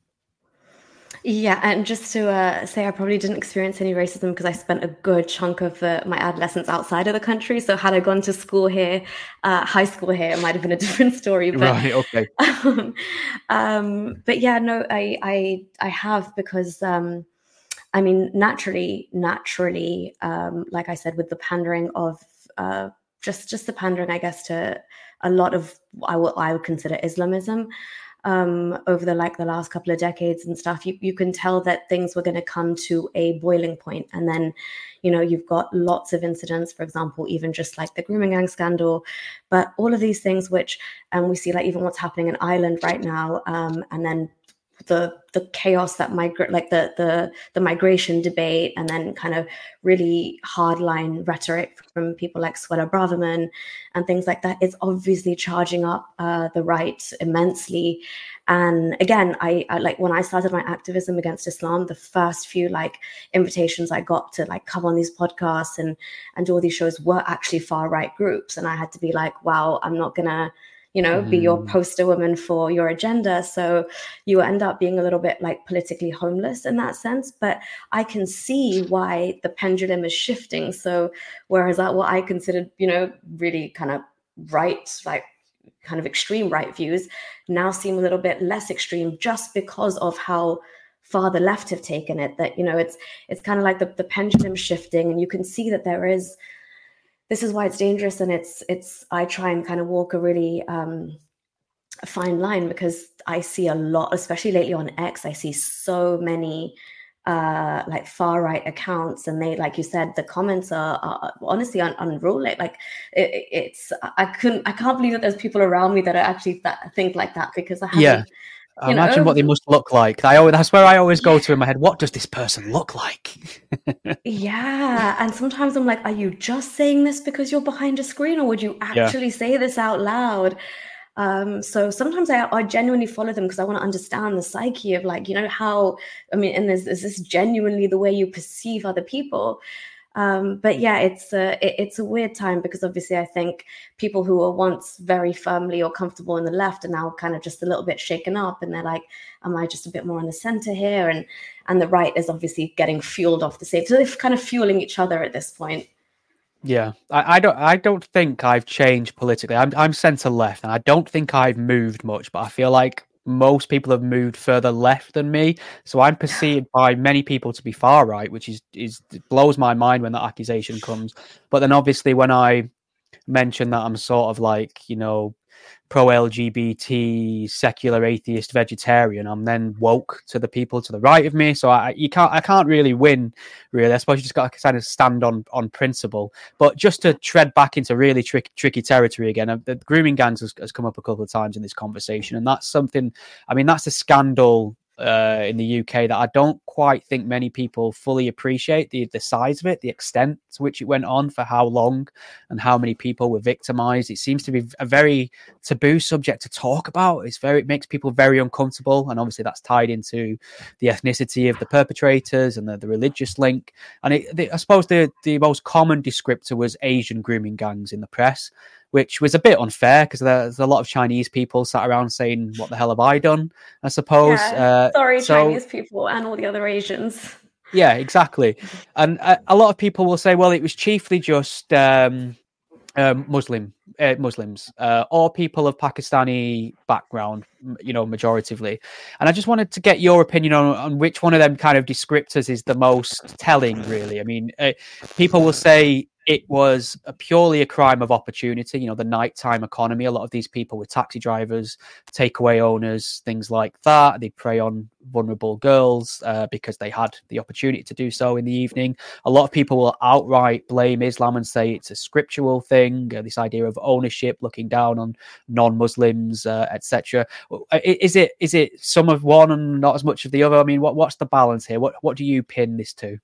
Yeah, and just to say, I probably didn't experience any racism because I spent a good chunk of my adolescence outside of the country. So had I gone to school here, high school here, it might have been a different story. But, right, okay. But yeah, no, I have, because naturally, like I said, with the pandering of just the pandering, I guess, to a lot of what I would consider Islamism. Over the last couple of decades and stuff, you can tell that things were going to come to a boiling point. And then, you've got lots of incidents, for example, even just like the grooming gang scandal, but all of these things which, and we see like even what's happening in Ireland right now, and then the chaos that the migration debate, and then kind of really hardline rhetoric from people like Suella Braverman and things like that. It's obviously charging up the right immensely. And again, I like, when I started my activism against Islam, the first few invitations I got to come on these podcasts and do all these shows were actually far right groups, and I had to be like, wow, I'm not gonna be your poster woman for your agenda. So you end up being a little bit politically homeless in that sense. But I can see why the pendulum is shifting. So whereas what I considered, really kind of right, kind of extreme right views now seem a little bit less extreme, just because of how far the left have taken it, that, you know, it's kind of like the pendulum shifting, and you can see that this is why it's dangerous. And I try and kind of walk a really fine line, because I see a lot, especially lately on X, I see so many like far right accounts, and they, like you said, the comments are honestly unruly. Like I can't believe that there's people around me that are actually think like that, because I haven't. I imagine what they must look like. That's where I always go to in my head. What does this person look like? Yeah. And sometimes I'm like, are you just saying this because you're behind a screen, or would you actually say this out loud? So sometimes I genuinely follow them because I want to understand the psyche of, like, you know, how, I mean, and is this genuinely the way you perceive other people? But yeah, it's a weird time, because obviously I think people who were once very firmly or comfortable in the left are now kind of just a little bit shaken up, and they're like, am I just a bit more in the center here? And the right is obviously getting fueled off the same. So they're kind of fueling each other at this point. Yeah, I don't think I've changed politically. I'm centre left, and I don't think I've moved much. But I feel like most people have moved further left than me, so I'm perceived by many people to be far right, which is it blows my mind when that accusation comes. But then obviously when I mention that I'm sort of like, you know, pro-LGBT, secular, atheist, vegetarian, I'm then woke to the people to the right of me. So I can't really win, really. I suppose you just got to kind of stand on principle. But just to tread back into really tricky territory again, the grooming gangs has come up a couple of times in this conversation, and that's something. I mean, that's a scandal in the UK that I don't quite think many people fully appreciate the size of it, the extent to which it went on, for how long, and how many people were victimized. It seems to be a very taboo subject to talk about. It makes people very uncomfortable, and obviously that's tied into the ethnicity of the perpetrators and the religious link. And I suppose the most common descriptor was Asian grooming gangs in the press, which was a bit unfair, because there's a lot of Chinese people sat around saying, what the hell have I done, I suppose. Yeah, sorry, Chinese people and all the other Asians. Yeah, exactly. And a lot of people will say, well, it was chiefly just Muslims, or people of Pakistani background, you know, majoritively. And I just wanted to get your opinion on which one of them kind of descriptors is the most telling, really. I mean, people will say it was purely a crime of opportunity, you know, the nighttime economy. A lot of these people were taxi drivers, takeaway owners, things like that. They prey on vulnerable girls because they had the opportunity to do so in the evening. A lot of people will outright blame Islam and say it's a scriptural thing, this idea of ownership, looking down on non-Muslims, etc. Is it some of one and not as much of the other? I mean, what's the balance here? What do you pin this to?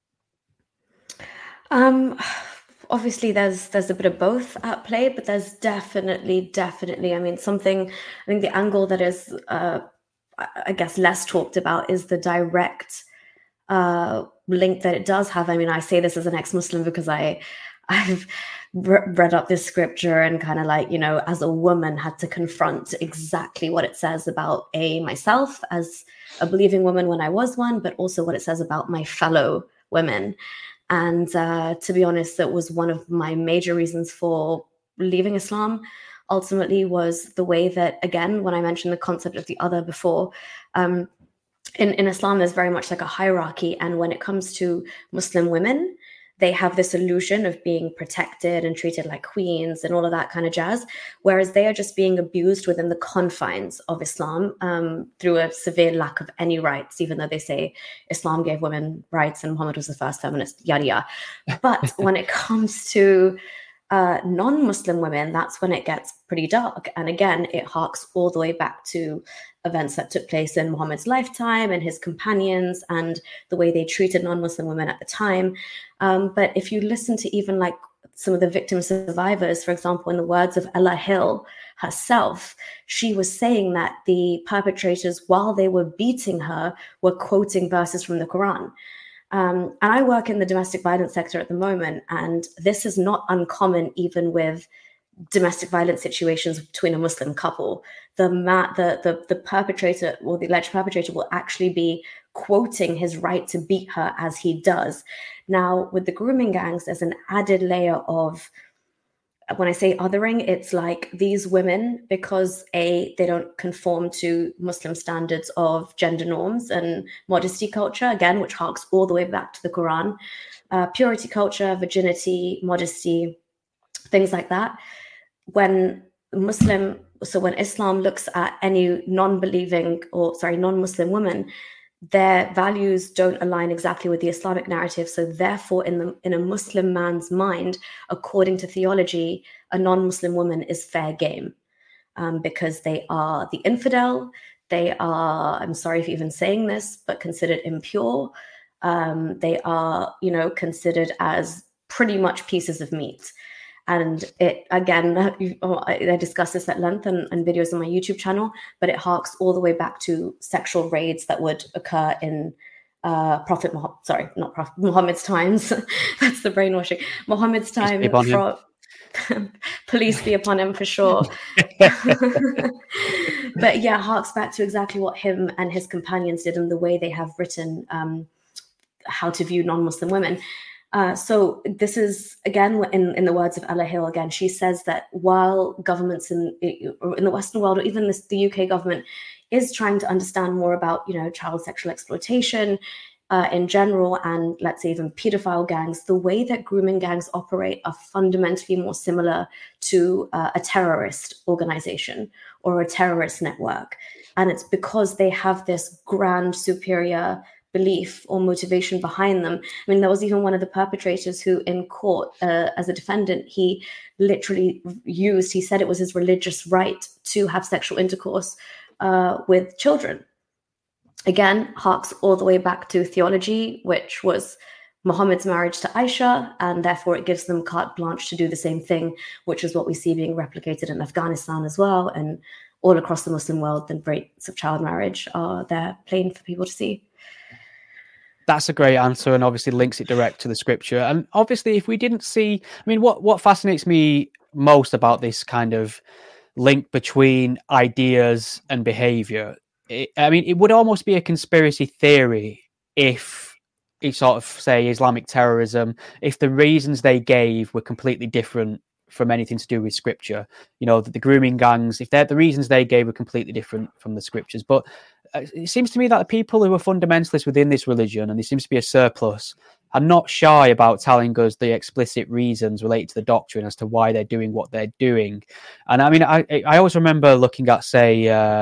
Obviously there's a bit of both at play, but there's definitely, I mean, I think the angle that is, I guess, less talked about is the direct link that it does have. I mean, I say this as an ex-Muslim because I've read up this scripture and kind of, like, you know, as a woman had to confront exactly what it says about myself as a believing woman when I was one, but also what it says about my fellow women. And to be honest, that was one of my major reasons for leaving Islam, ultimately, was the way that, again, when I mentioned the concept of the other before, in Islam, there's very much like a hierarchy. And when it comes to Muslim women, they have this illusion of being protected and treated like queens and all of that kind of jazz, whereas they are just being abused within the confines of Islam through a severe lack of any rights, even though they say Islam gave women rights and Muhammad was the first feminist, yada yada. But when it comes to non-Muslim women, that's when it gets pretty dark. And again, it harks all the way back to events that took place in Muhammad's lifetime and his companions and the way they treated non-Muslim women at the time. But if you listen to even like some of the victim survivors, for example, in the words of Ella Hill herself, she was saying that the perpetrators, while they were beating her, were quoting verses from the Quran. And I work in the domestic violence sector at the moment, and this is not uncommon even with domestic violence situations between a Muslim couple. The perpetrator or the alleged perpetrator will actually be quoting his right to beat her as he does. Now, with the grooming gangs, there's an added layer of when I say othering, it's like these women, because they don't conform to Muslim standards of gender norms and modesty culture, again, which harks all the way back to the Quran, purity culture, virginity, modesty, things like that. When Islam looks at any non-Muslim woman, their values don't align exactly with the Islamic narrative. So therefore, in a Muslim man's mind, according to theology, a non-Muslim woman is fair game, because they are the infidel. They are, I'm sorry for even saying this, but considered impure. They are, considered as pretty much pieces of meat. And it, again, I discuss this at length in videos on my YouTube channel, but it harks all the way back to sexual raids that would occur in Muhammad's times. That's the brainwashing. Muhammad's time. Police be upon him for sure. But yeah, harks back to exactly what him and his companions did and the way they have written how to view non-Muslim women. So this is, again, in the words of Ella Hill, again, she says that while governments in the Western world, or even the UK government, is trying to understand more about, child sexual exploitation in general, and let's say even pedophile gangs, the way that grooming gangs operate are fundamentally more similar to a terrorist organization or a terrorist network. And it's because they have this grand superior belief or motivation behind them. I mean, there was even one of the perpetrators who in court, as a defendant, he literally he said it was his religious right to have sexual intercourse with children. Again, harks all the way back to theology, which was Muhammad's marriage to Aisha, and therefore it gives them carte blanche to do the same thing, which is what we see being replicated in Afghanistan as well, and all across the Muslim world. The rates of child marriage are there plain for people to see. That's a great answer, and obviously links it direct to the scripture. And obviously, if we didn't see, I mean, what fascinates me most about this kind of link between ideas and behavior, it would almost be a conspiracy theory if it sort of, say, Islamic terrorism, if the reasons they gave were completely different from anything to do with scripture. The grooming gangs, if the reasons they gave were completely different from the scriptures. But it seems to me that the people who are fundamentalists within this religion, and there seems to be a surplus, are not shy about telling us the explicit reasons related to the doctrine as to why they're doing what they're doing. And I mean, I always remember looking at, say,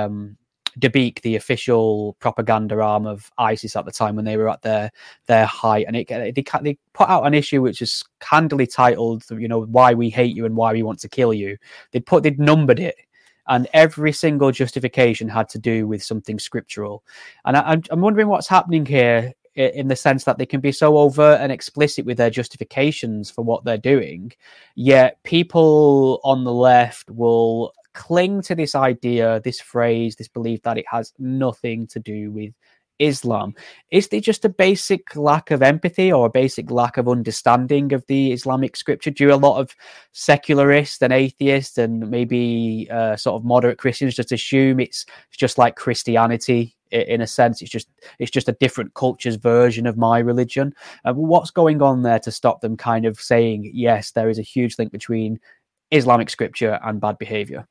Dabiq, the official propaganda arm of ISIS at the time when they were at their height, and they put out an issue which is handily titled, "Why We Hate You and Why We Want to Kill You." They'd numbered it, and every single justification had to do with something scriptural. And I'm wondering what's happening here, in the sense that they can be so overt and explicit with their justifications for what they're doing, yet people on the left will cling to this idea, this phrase, this belief that it has nothing to do with Islam. Is there just a basic lack of empathy or a basic lack of understanding of the Islamic scripture? Do a lot of secularists and atheists and maybe sort of moderate Christians just assume it's just like Christianity? In a sense, it's just a different culture's version of my religion. What's going on there to stop them kind of saying, yes, there is a huge link between Islamic scripture and bad behavior?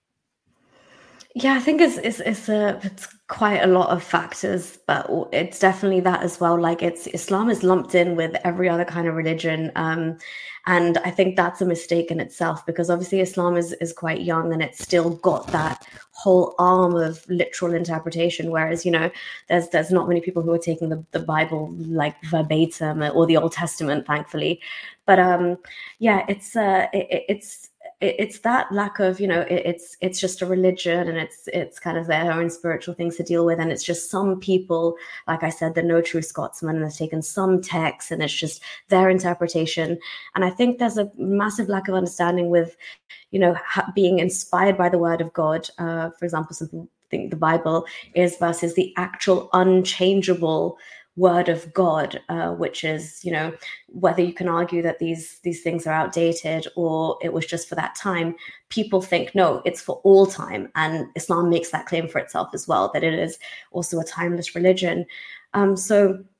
Yeah, I think it's quite a lot of factors, but it's definitely that as well. Like, Islam is lumped in with every other kind of religion, and I think that's a mistake in itself, because obviously Islam is quite young and it's still got that whole arm of literal interpretation. Whereas there's not many people who are taking the Bible like verbatim, or the Old Testament, thankfully. But yeah, it's that lack of, it's just a religion, and it's kind of their own spiritual things to deal with. And it's just some people, like I said, the no true Scotsman, and they've taken some text and it's just their interpretation. And I think there's a massive lack of understanding with, being inspired by the word of God. For example, some people think the Bible is versus the actual unchangeable word of God, which is, whether you can argue that these things are outdated or it was just for that time, people think, no, it's for all time. And Islam makes that claim for itself as well, that it is also a timeless religion. So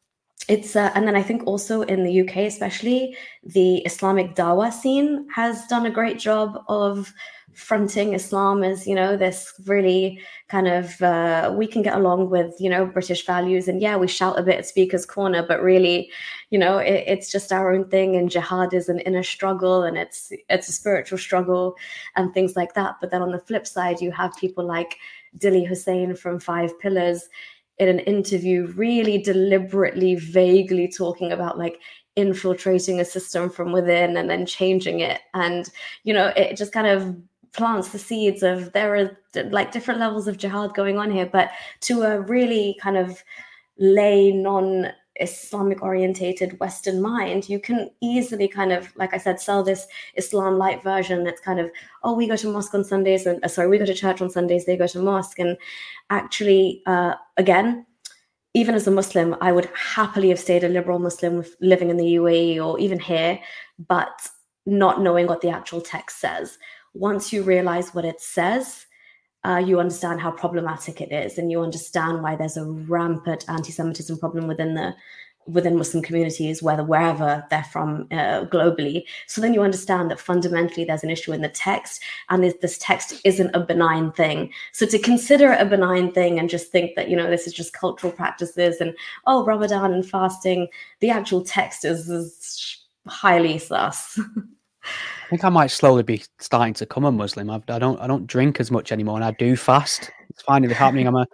it's and then I think also in the UK, especially, the Islamic Dawah scene has done a great job of fronting Islam as, this really kind of we can get along with, British values, and yeah, we shout a bit at Speaker's Corner, but really, it's just our own thing, and jihad is an inner struggle, and it's a spiritual struggle and things like that. But then on the flip side, you have people like Dili Hussein from Five Pillars in an interview really deliberately, vaguely talking about like infiltrating a system from within and then changing it. And, it just kind of plants the seeds of there are like different levels of jihad going on here, but to a really kind of lay non-Islamic orientated Western mind, you can easily kind of, like I said, sell this Islam light version that's kind of, oh, we go to mosque on Sundays, and we go to church on Sundays, they go to mosque. And actually, again, even as a Muslim, I would happily have stayed a liberal Muslim living in the UAE or even here, but not knowing what the actual text says. Once you realize what it says, you understand how problematic it is, and you understand why there's a rampant anti-Semitism problem within Muslim communities, wherever they're from globally. So then you understand that fundamentally there's an issue in the text, and this text isn't a benign thing. So to consider it a benign thing and just think that, this is just cultural practices and, oh, Ramadan and fasting, the actual text is highly sus. I think I might slowly be starting to become a Muslim. I don't drink as much anymore, and I do fast. It's finally happening. I'm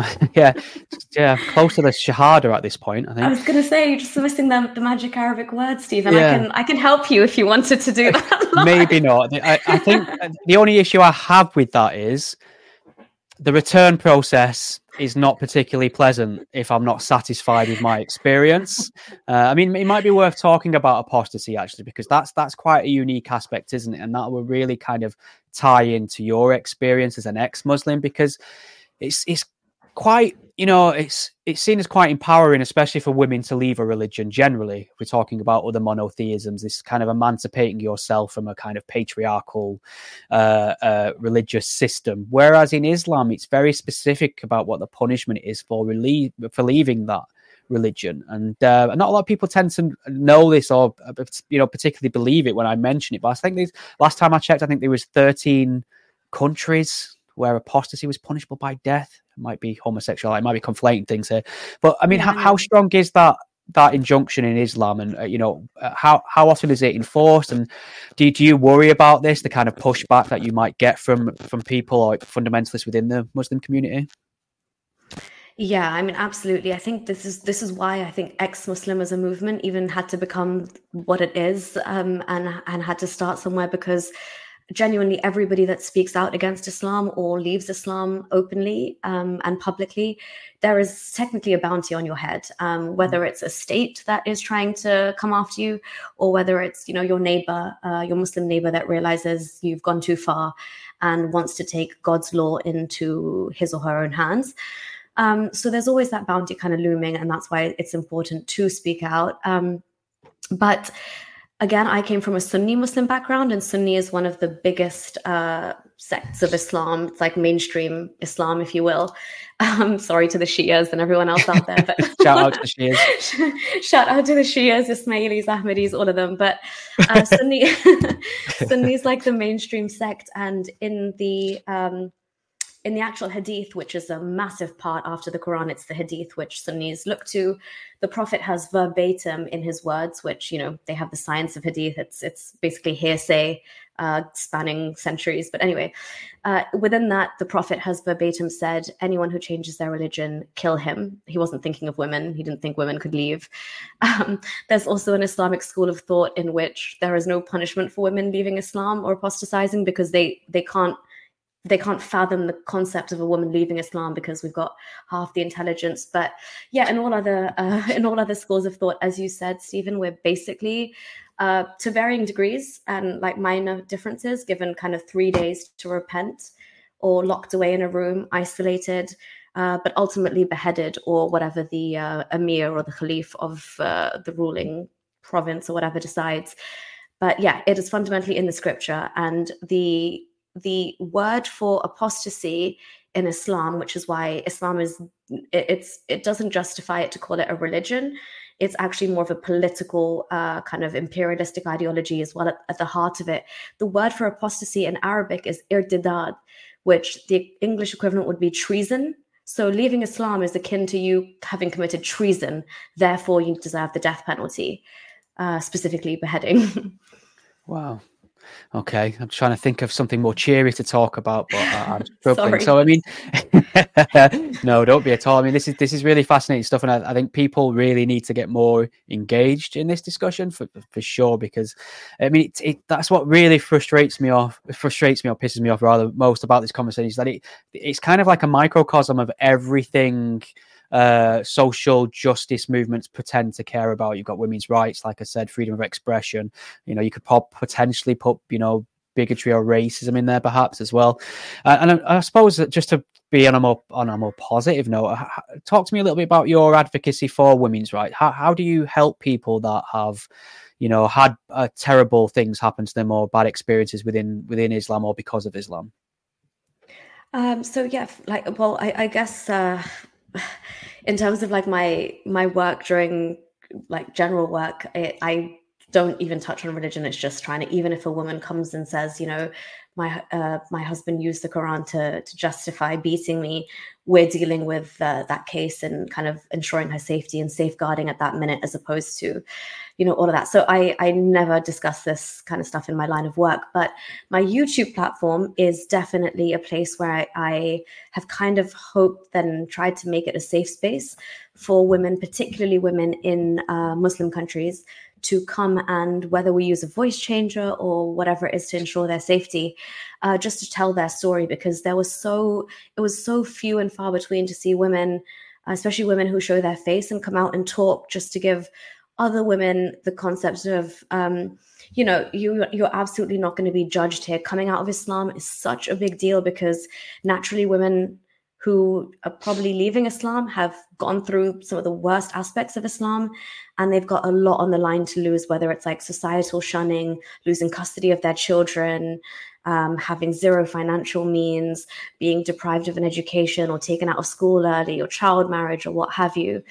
close to the Shahada at this point, I think. I was going to say, you're just missing the magic Arabic word, Stephen. Yeah. I can help you if you wanted to do that. Maybe not. I think the only issue I have with that is the return process is not particularly pleasant if I'm not satisfied with my experience. I mean, it might be worth talking about apostasy, actually, because that's quite a unique aspect, isn't it? And that will really kind of tie into your experience as an ex-Muslim, because it's quite, it's seen as quite empowering, especially for women to leave a religion generally. If we're talking about other monotheisms, this kind of emancipating yourself from a kind of patriarchal religious system. Whereas in Islam, it's very specific about what the punishment is for leaving that religion. And not a lot of people tend to know this or, particularly believe it when I mention it. But I think last time I checked, I think there was 13 countries where apostasy was punishable by death. It might be homosexuality, it might be conflating things here. But I mean, how strong is that injunction in Islam? And, how often is it enforced? And do you worry about this, the kind of pushback that you might get from people or fundamentalists within the Muslim community? Yeah, I mean, absolutely. I think this is why I think ex-Muslim as a movement even had to become what it is, and had to start somewhere, because genuinely everybody that speaks out against Islam or leaves Islam openly and publicly, there is technically a bounty on your head, whether it's a state that is trying to come after you, or whether it's, your neighbor, your Muslim neighbor that realizes you've gone too far and wants to take God's law into his or her own hands. So there's always that bounty kind of looming, and that's why it's important to speak out. But again, I came from a Sunni Muslim background, and Sunni is one of the biggest sects of Islam. It's like mainstream Islam, if you will. Sorry to the Shias and everyone else out there. But shout out to the Shias. Shout out to the Shias, Ismailis, Ahmadis, all of them. But Sunni is like the mainstream sect, and in the actual Hadith, which is a massive part after the Quran, it's the Hadith which Sunnis look to. The Prophet has verbatim in his words, which, they have the science of Hadith. It's basically hearsay spanning centuries. But anyway, within that, the Prophet has verbatim said, anyone who changes their religion, kill him. He wasn't thinking of women. He didn't think women could leave. There's also an Islamic school of thought in which there is no punishment for women leaving Islam or apostatizing, because they can't fathom the concept of a woman leaving Islam, because we've got half the intelligence. But yeah, in all other schools of thought, as you said, Stephen, we're basically to varying degrees and like minor differences given kind of 3 days to repent, or locked away in a room, isolated, but ultimately beheaded, or whatever the emir or the caliph of the ruling province or whatever decides. But yeah, it is fundamentally in the scripture. And the word for apostasy in Islam, which is why Islam it doesn't justify it to call it a religion. it's actually more of a political kind of imperialistic ideology as well at the heart of it. The word for apostasy in Arabic is irtidad, which the English equivalent would be treason. So leaving Islam is akin to you having committed treason. Therefore, you deserve the death penalty, specifically beheading. Wow. Okay, I'm trying to think of something more cheery to talk about, but I'm struggling. Sorry. So, I mean, no, don't be at all. I mean, this is really fascinating stuff, and I think people really need to get more engaged in this discussion for sure. Because, I mean, that's what really frustrates me or pisses me off rather most about this conversation is that it's kind of like a microcosm of everything social justice movements pretend to care about. You've got women's rights, like I said, freedom of expression. You could potentially put, bigotry or racism in there perhaps as well. And I suppose that just to be on a more positive note, talk to me a little bit about your advocacy for women's rights. How do you help people that have, had terrible things happen to them or bad experiences within Islam or because of Islam? So yeah, I guess in terms of like my work during like general work, I don't even touch on religion. It's just trying to, even if a woman comes and says, my husband used the Quran to justify beating me, we're dealing with that case and kind of ensuring her safety and safeguarding at that minute, as opposed to, all of that. So I never discuss this kind of stuff in my line of work, but my YouTube platform is definitely a place where I have kind of hoped and tried to make it a safe space for women, particularly women in Muslim countries, to come and, whether we use a voice changer or whatever it is to ensure their safety, just to tell their story, because it was so few and far between to see women, especially women who show their face and come out and talk, just to give other women the concept of, you're absolutely not going to be judged here. Coming out of Islam is such a big deal because naturally women who are probably leaving Islam have gone through some of the worst aspects of Islam, and they've got a lot on the line to lose, whether it's like societal shunning, losing custody of their children, having zero financial means, being deprived of an education or taken out of school early, or child marriage or what have you.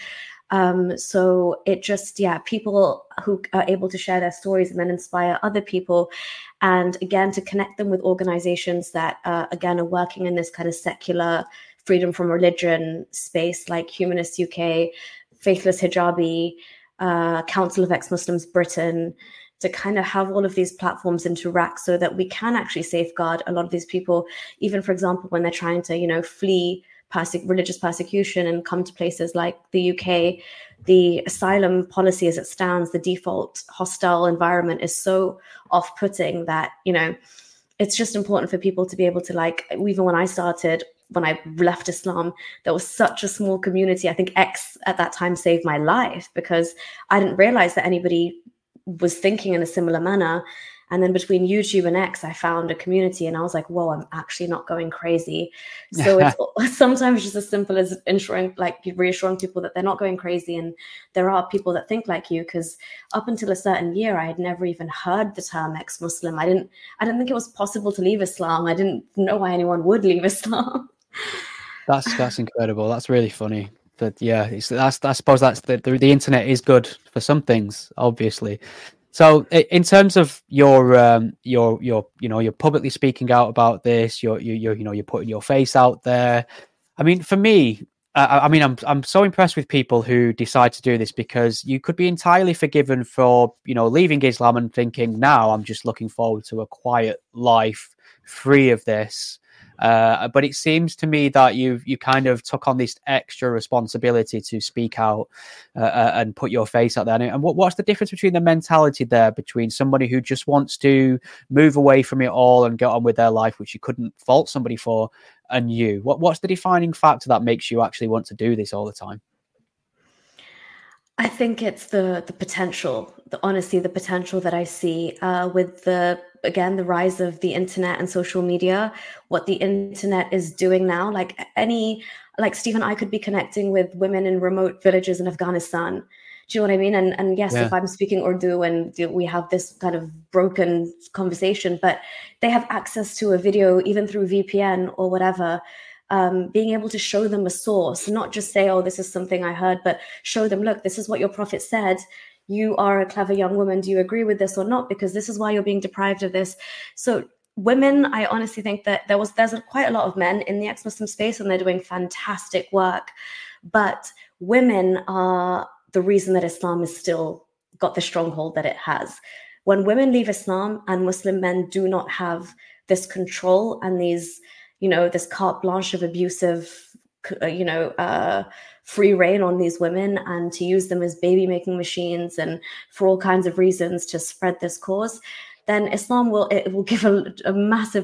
So it just, people who are able to share their stories and then inspire other people. And again, to connect them with organizations that, again, are working in this kind of secular freedom from religion space, like Humanist UK, Faithless Hijabi, Council of Ex-Muslims Britain, to kind of have all of these platforms interact so that we can actually safeguard a lot of these people, even, for example, when they're trying to, flee religious persecution and come to places like the UK. The asylum policy as it stands, the default hostile environment, is so off-putting that, it's just important for people to be able to, like, even when I left Islam, there was such a small community. I think X at that time saved my life because I didn't realize that anybody was thinking in a similar manner. And then between YouTube and X, I found a community and I was like, whoa, I'm actually not going crazy. So it's sometimes just as simple as reassuring people that they're not going crazy. And there are people that think like you, because up until a certain year, I had never even heard the term ex-Muslim. I didn't think it was possible to leave Islam. I didn't know why anyone would leave Islam. That's incredible. That's really funny. But yeah, I suppose that's the internet is good for some things, obviously. So in terms of your you're publicly speaking out about this, you're putting your face out there. I mean, for me, I'm so impressed with people who decide to do this, because you could be entirely forgiven for, leaving Islam and thinking, now I'm just looking forward to a quiet life free of this. But it seems to me that you kind of took on this extra responsibility to speak out and put your face out there. And what's the difference between the mentality there between somebody who just wants to move away from it all and get on with their life, which you couldn't fault somebody for, and you? What's the defining factor that makes you actually want to do this all the time? I think it's the potential, the potential that I see with the rise of the internet and social media, what the internet is doing now. Like Steve and I could be connecting with women in remote villages in Afghanistan. Do you know what I mean? And yes, if I'm speaking Urdu and we have this kind of broken conversation, but they have access to a video even through VPN or whatever. being able to show them a source, not just say, oh, this is something I heard, but show them, look, this is what your prophet said. You are a clever young woman. Do you agree with this or not? Because this is why you're being deprived of this. So women, I honestly think that there's quite a lot of men in the ex-Muslim space, and they're doing fantastic work. But women are the reason that Islam is still got the stronghold that it has. When women leave Islam and Muslim men do not have this control and these, this carte blanche of abusive, free reign on these women, and to use them as baby making machines and for all kinds of reasons to spread this cause, then Islam will give a massive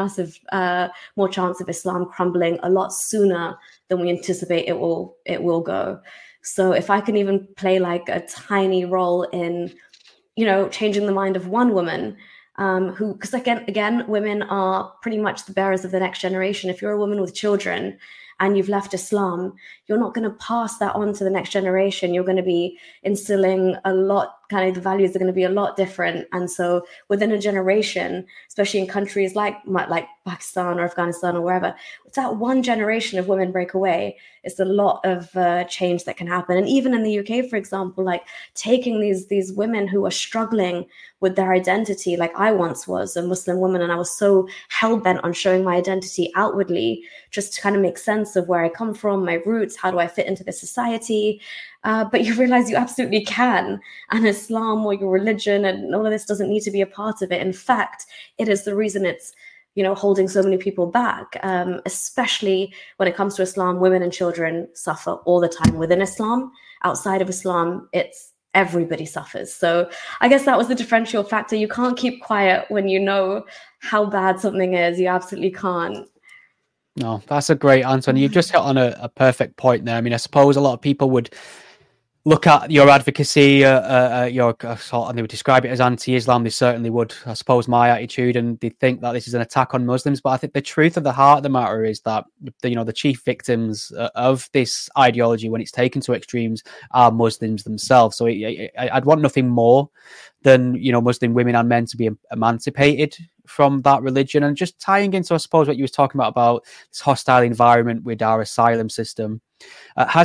more chance of Islam crumbling a lot sooner than we anticipate it will go. So if I can even play like a tiny role in, changing the mind of one woman, because again, women are pretty much the bearers of the next generation. If you're a woman with children and you've left Islam, you're not going to pass that on to the next generation. You're going to be instilling a lot, kind of the values are going to be a lot different. And so within a generation, especially in countries like Pakistan or Afghanistan or wherever, it's that one generation of women break away. It's a lot of change that can happen. And even in the UK, for example, like taking these women who are struggling with their identity, like I once was a Muslim woman, and I was so hell-bent on showing my identity outwardly just to kind of make sense of where I come from, my roots, how do I fit into this society? But you realize you absolutely can. And Islam or your religion and all of this doesn't need to be a part of it. In fact, it is the reason it's, holding so many people back, especially when it comes to Islam. Women and children suffer all the time within Islam. Outside of Islam, it's everybody suffers. So I guess that was the differential factor. You can't keep quiet when you know how bad something is. You absolutely can't. No, that's a great answer. And you've just hit on a perfect point there. I mean, I suppose a lot of people would look at your advocacy, and they would describe it as anti-Islam. They certainly would, I suppose, my attitude, and they think that this is an attack on Muslims. But I think the truth of the heart of the matter is that, the chief victims of this ideology, when it's taken to extremes, are Muslims themselves. So I'd want nothing more than, Muslim women and men to be emancipated from that religion. And just tying into, I suppose, what you was talking about this hostile environment with our asylum system, I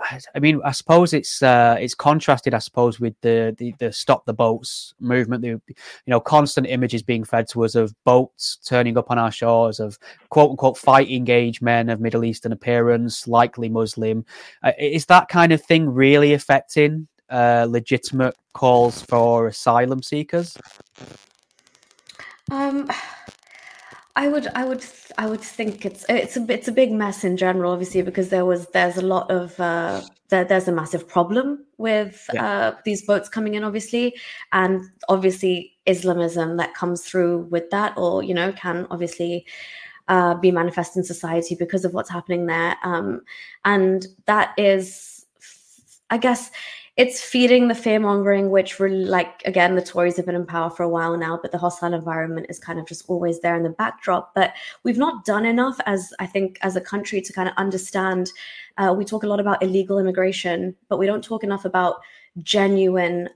suppose it's contrasted, I suppose, with the Stop the Boats movement. The constant images being fed to us of boats turning up on our shores, of quote unquote fighting age men of Middle Eastern appearance, likely Muslim. Is that kind of thing really affecting legitimate calls for asylum seekers? I would think it's a big mess in general, obviously, because there's a lot of there's a massive problem with these boats coming in, obviously, and obviously Islamism that comes through with that, or can obviously be manifest in society because of what's happening there, and that is, I guess, it's feeding the fear-mongering, which really, again, the Tories have been in power for a while now, but the hostile environment is kind of just always there in the backdrop. But we've not done enough, as a country, to kind of understand. We talk a lot about illegal immigration, but we don't talk enough about genuine,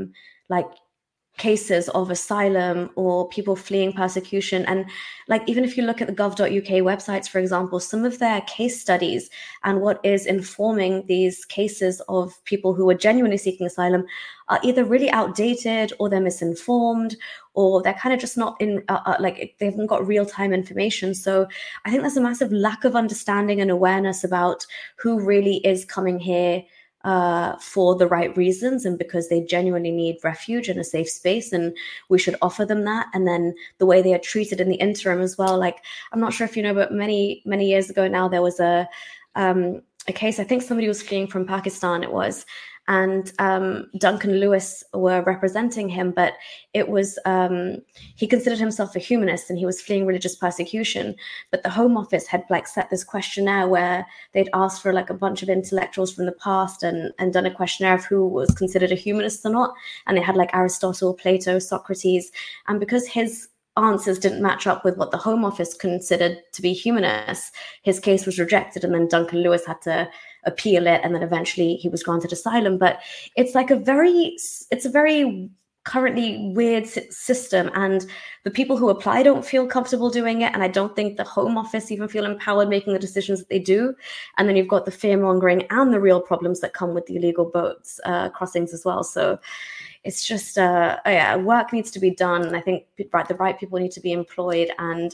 cases of asylum or people fleeing persecution. And even if you look at the gov.uk websites, for example, some of their case studies and what is informing these cases of people who are genuinely seeking asylum are either really outdated, or they're misinformed, or they're kind of just not in they haven't got real-time information. So I think there's a massive lack of understanding and awareness about who really is coming here for the right reasons and because they genuinely need refuge and a safe space, and we should offer them that. And then the way they are treated in the interim as well. I'm not sure if you know, but many years ago now, there was a case. I think somebody was fleeing from Pakistan, it was, and Duncan Lewis were representing him, but it was he considered himself a humanist and he was fleeing religious persecution. But the Home Office had set this questionnaire where they'd asked for a bunch of intellectuals from the past and done a questionnaire of who was considered a humanist or not. And they had Aristotle, Plato, Socrates, and because his answers didn't match up with what the Home Office considered to be humanists, his case was rejected, and then Duncan Lewis had to appeal it, and then eventually he was granted asylum. But it's a very currently weird system, and the people who apply don't feel comfortable doing it, and I don't think the Home Office even feel empowered making the decisions that they do. And then you've got the fear mongering and the real problems that come with the illegal boats crossings as well. So it's just work needs to be done, and I think the right people need to be employed. And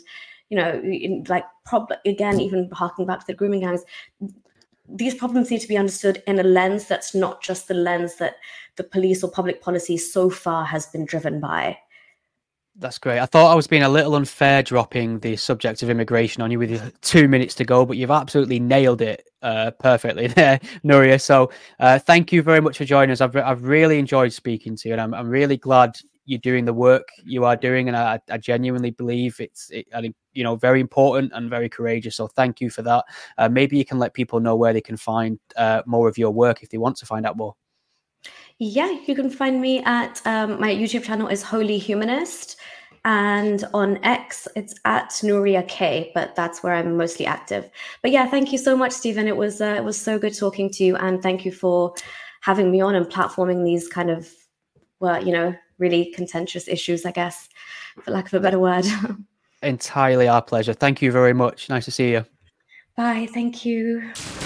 again, even harking back to the grooming gangs, these problems need to be understood in a lens that's not just the lens that the police or public policy so far has been driven by. That's great. I thought I was being a little unfair dropping the subject of immigration on you with 2 minutes to go, but you've absolutely nailed it perfectly there, Nuria. So thank you very much for joining us. I've really enjoyed speaking to you, and I'm really glad you're doing the work you are doing, and I genuinely believe I think very important and very courageous. So thank you for that. Maybe you can let people know where they can find more of your work if they want to find out more. Yeah, you can find me at my YouTube channel is Holy Humanist, and on X it's at Nuria K, but that's where I'm mostly active. But yeah, thank you so much, Stephen. It was so good talking to you, and thank you for having me on and platforming these kind of really contentious issues, I guess, for lack of a better word. Entirely our pleasure. Thank you very much. Nice to see you. Bye. Thank you.